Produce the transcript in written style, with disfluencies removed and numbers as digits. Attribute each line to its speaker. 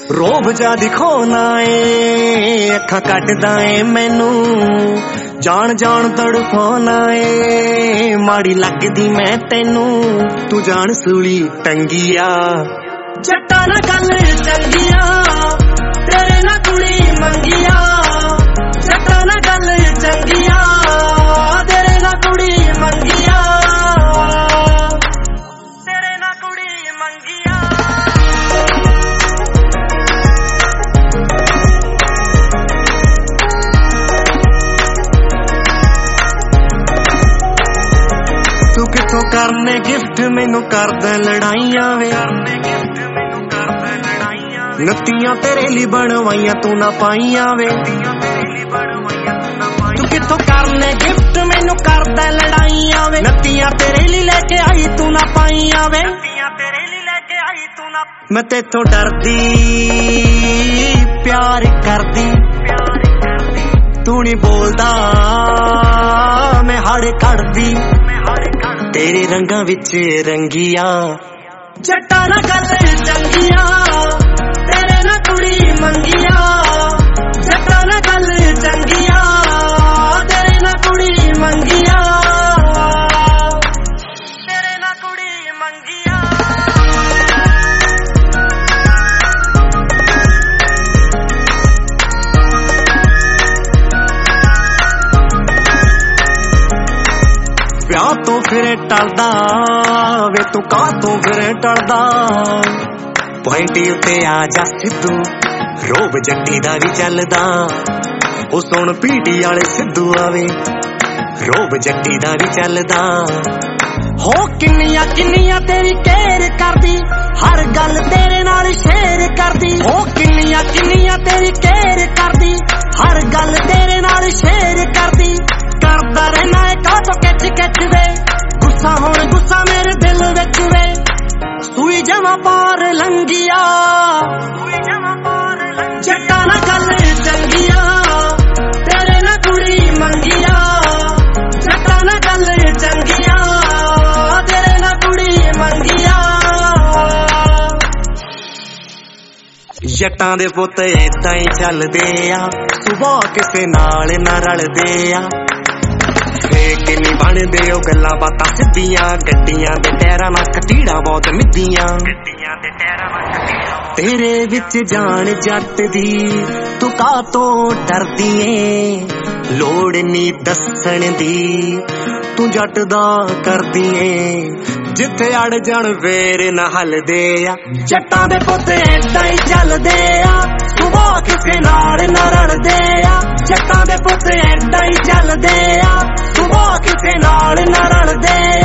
Speaker 1: ਰੋਬ ਜਾ ਦਿਖਾਉਣਾ ਏ ਅੱਖਾਂ ਕੱਟਦਾ ਏ ਮੈਨੂੰ ਜਾਣ ਜਾਣ ਤੜਫਾਉਣਾ ਏ ਮਾੜੀ ਲੱਗਦੀ ਮੈਂ ਤੈਨੂੰ ਤੂੰ ਜਾਣ ਸੂਲੀ ਟੰਗੀਆ ਜੱਟਾਂ ਨਾਲ ਗੱਲ ਚੰਗੀਆਂ ਤੇਰੇ ਨਾਲ ਕੁੜੀ ਮੰਗੀਆਂ ਜੱਟਾਂ ਨਾਲ ਗੱਲ ਚੰਗੀਆਂ ਤੇਰੇ ਨਾਲ ਕੁੜੀ ਮੰਗੀਆਂ ਤੇਰੇ ਨਾਲ ਕੁੜੀ ਮੰਗੀਆਂ ਤੂੰ ਕਿੱਥੋਂ ਕਰਨੇ ਗਿਫਟ ਮੈਨੂੰ ਕਰਦਾ ਲੜਾਈਆਂ ਵੇ ਨੱਤੀਆਂ ਤੇਰੇ ਲਈ ਬਣਵਾਈਆਂ ਤੂੰ ਨਾ ਪਾਈਆਂ ਵੇ ਤੂੰ ਕਿੱਥੋਂ ਕਰਨੇ ਗਿਫਟ ਮੈਨੂੰ ਕਰਦਾ ਲੜਾਈਆਂ ਵੇ ਨੱਤੀਆਂ ਤੇਰੇ ਲਈ ਲੈ ਕੇ ਆਈ ਤੂੰ ਨਾ ਪਾਈਆਂ ਵੇ ਮੈਂ ਤੇਥੋਂ ਡਰਦੀ ਪਿਆਰ ਕਰਦੀ ਤੂੰ ਨੀ ਬੋਲਦਾ ਮੈਂ ਹਾੜੇ ਕੱਢਦੀ ਤੇਰੇ ਰੰਗਾਂ ਵਿੱਚ ਰੰਗੀਆਂ ਜੱਟਾਂ ਨਾਲ ਗੱਲ ਚੰਗੀਆਂ ਤੇਰੇ ਨਾਲ ਕੁੜੀ ਮੰਗੀਆਂ ਜੱਟਾਂ ਨਾਲ ਗੱਲ ਚੰਗੀਆਂ ਤੇਰੇ ਨਾਲ ਕੁੜੀ ਮੰਗੀਆਂ ਤੇਰੇ ਨਾਲ ਕੁੜੀ ਮੰਗੀਆਂ ਵਿਆਹ ਤੋਂ ਫਿਰ ਟਲਦਾ ਵੇ ਤੂੰ ਕਾਹਤੋਂ ਫਿਰ ਟਲਦਾ ਪੁਆਇੰਟੀ ਉੱਤੇ ਆ ਜਾ ਸਿੱਧੂ ਰੋਬ ਜੱਟੀ ਦਾ ਵੀ ਚੱਲਦਾ ਉਹ ਸੁਣ ਪੀੜੀ ਵਾਲੇ ਸਿੱਧੂ ਆਵੇ ਰੋਬ ਜੱਟੀ ਦਾ ਵੀ ਚੱਲਦਾ ਹੋ ਕਿੰਨੀਆਂ ਕਿੰਨੀਆਂ ਤੇਰੀ ਕੇਅਰ ਕਰਦੀ ਹਰ ਗੱਲ ਤੇਰੇ ਨਾਲ ਸ਼ੇਅਰ ਕਰਦੀ ਹੋ ਕਿੰਨੀਆਂ ਕਿੰਨੀਆਂ ਤੇਰੀ ਕੇਅਰ ਕਰਦੀ ਹਰ ਗੱਲ ਤੇਰੇ ਨਾਲ ਸ਼ੇਅਰ ਕਰਦੀ ਕਰਦਾ ਰਹਿਣਾ ਏ ਕਾਹਤੋਂ ਖਿੱਚ ਖਿੱਚ ਵੇ ਗੁੱਸਾ ਹੁਣ ਗੁੱਸਾ ਮੇਰੇ ਦਿਲ ਵਿੱਚ ਵੇ ਸੂਈ ਜਮਾਂ ਪਾਰ ਲੰਘੀਆ ਜੱਟਾਂ ਨਾਲ ਗੱਲ ਚੰਗੀਆਂ ਤੇਰੇ ਨਾਲ ਕੁੜੀ ਮੰਗੀਆਂ ਜੱਟਾਂ ਨਾਲ ਗੱਲ ਚੰਗੀਆਂ ਤੇਰੇ ਨਾਲ ਕੁੜੀ ਮੰਗੀਆਂ ਜੱਟਾਂ ਦੇ ਪੁੱਤ ਏਦਾਂ ਹੀ ਚੱਲਦੇ ਆ ਸੁਭਾਅ ਕਿਸੇ ਨਾਲ ਨਾ ਰਲਦੇ ਆ ਫੇਕ ਨੀ ਬਣਦੇ ਉਹ ਗੱਲਾਂ ਬਾਤਾਂ ਸਿੱਧੀਆਂ ਗੱਡੀਆਂ ਦੇ ਟਾਇਰਾਂ ਨਾਲ ਕਟੀੜਾ ਬਹੁਤ ਮਿੱਦੀਆਂ ਤੇਰੇ ਵਿੱਚ ਜਾਣ ਜੱਟ ਦੀ ਤੂੰ ਕਾਹਤੋਂ ਡਰਦੀ ਏ ਲੋੜ ਨੀ ਦੱਸਣ ਦੀ ਤੂੰ ਜੱਟ ਦਾ ਕਰਦੀ ਏ ਜਿੱਥੇ ਅੜ ਜਾਣ ਫੇਰ ਨਾ ਹੱਲਦੇ ਆ ਜੱਟਾਂ ਦੇ ਪੁੱਤ ਏਦਾਂ ਹੀ ਚੱਲਦੇ ਆ ਸੁਭਾਅ ਕਿਸੇ ਨਾਲ ਨਾ ਰਲਦੇ ਆ ਜੱਟਾਂ ਦੇ ਪੁੱਤ ਏਦਾਂ ਹੀ ਚੱਲਦੇ ਆ ਸੁਭਾਅ ਕਿਸੇ ਨਾਲ ਨਾ ਰਲਦੇ